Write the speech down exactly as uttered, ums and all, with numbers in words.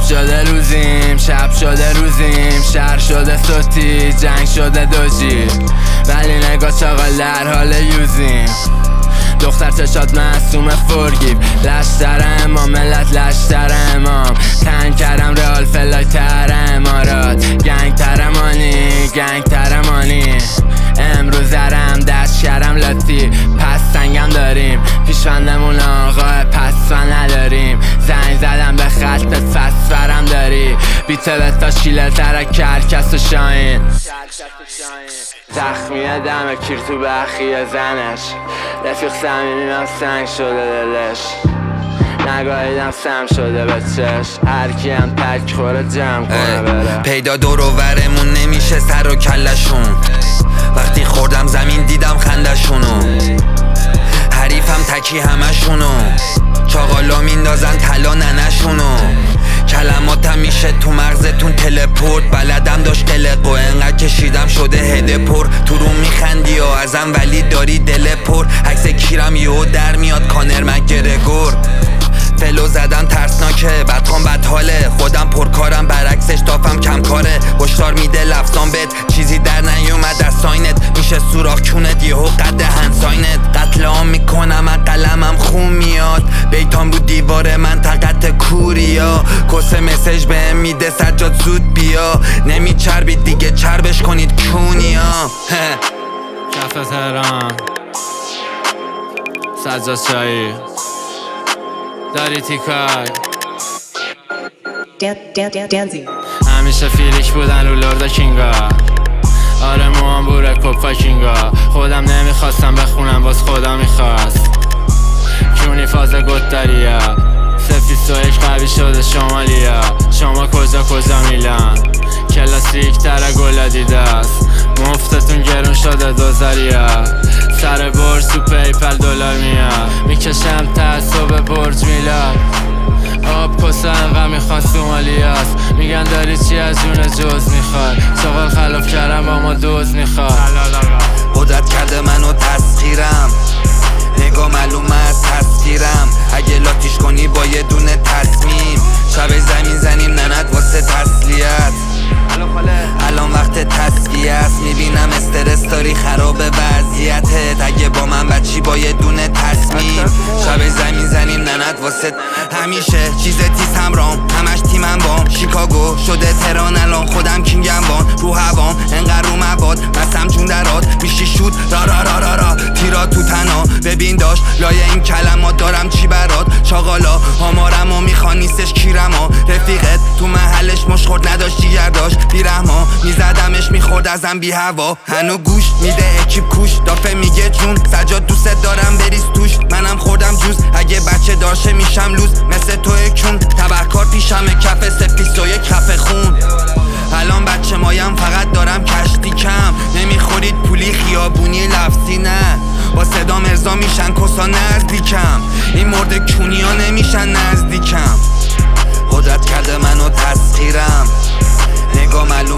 شده روزیم، شب شده روزیم، شهر شده صوتی، جنگ شده دوجی، ولی نگاه چاقال در حال یوزیم. دختر چشات معصوم فرگیب، لشتر امام ملت لشتر امام، تنگ کردم رئال فلای تر امارات، گنگ ترمانی گنگ ترمانی. امروز رم دست کردم لاتی، پس سنگم داریم، پیشوندمون آقا پس نداریم. زنگ زدم به خطت فسفرم داری، بیته به تا شیله ترک کرکس و شاین. زخمیه دم کیر تو بخی زنش، رفیق صمیمیم سنگ شده دلش، نگاهیدم سم شده به چشم، هرکی هم تک خوره جمع کنه بره. پیدا دور و برمون نمیشه سر و کلشون، وقتی خوردم زمین دیدم خندشونو، حریفم تکی همشونو، چاقالا میندازن طلا ننشونو. کلماتم میشه تو مغزتون تلپورت، بلدم داشت قلق و انقدر کشیدم شده هده پر. تو رو میخندی و ازم ولی داری دل پر، عکس کیرم یهو در میاد کانر مگرگور. فلو زدم ترسناکه بدخوام بدحاله، خودم پرکارم برعکسش تافم کم کاره. هشدار میده لفظام بد چیزی در نیومد از ساینت، میشه سوراخ کونت یهو قد هنساینت. قتل عام میکنم از قلمم خون میاد، بیتام رو دیوار منطقت کوریا. کسه مسیج بهم میده سجاد زود بیا، نمیچربید دیگه چربش کنید کونیا. کف تهران سجاد چایی داری تیکای همیشه فیلیک بودن رو لرد کینگا، آره موام بوره کپا کینگا. خودم نمیخواستم بخونم باز خدا میخواست، کیونی فاز گتریا سفیست و یک قوی شده شمالیا. شما کجا کجا میلان کلاسیک تر گلا دیده است، مفتتون گرون شده دوزاریا. سر برج تو پیپل دلار میاد، میکشم تعصب برج میلاد. آب کسا انقدر میخوان سومالیاست، میگن داری چی از جون جز میخوای، چاقال خلاف کردم با ما دوز میخوای. قدرت کرده منو تسخیرم، نگاه معلومه از تسخیرم. اگه لاتیش کنی با یه دونه تصمیم، شب زمین زنیم ننت واسه تسلیت. الان وقت تسکیه است، میبینم استرس داری خراب وضعیتت. اگه با من بچی با یه دونه تصمیم، شب زمین زنیم ننت واسه. همیشه چیز تیز همرام، همش تیمم بام. شیکاگو شده تهران الان خودم کینگم بان. رو هوام انقدر رو مواد بسم جون درات، بیشی شود را را را را را تیرا تو تنا. ببین داشت لایه این کلمات دارم چی برات، چاقالا آمارم و میخوان نیستش کیرم ها. رفیقت تو محلش مشخورد نداشت جیگر داشت بیرحما، میزدمش میخورد ازم بی هوا. هنو گوش میده اکیب کوش، دافه میگه جون سجاد دوست دارم بریز توش. منم خوردم جوز اگه بچه دارشه میشم لوز، مثل توی کون تبرکار پیشمه کف سفیست و یک کف خون. الان بچه مایم فقط دارم کشتی کم، نمیخورید پولی خیابونی لفظی نه، با صدا مرزا میشن کسا نزدیکم. این مرد کونی ها نمیشن نزدیکم. قدرت کرده منو تسخیرم، نگاه معلوم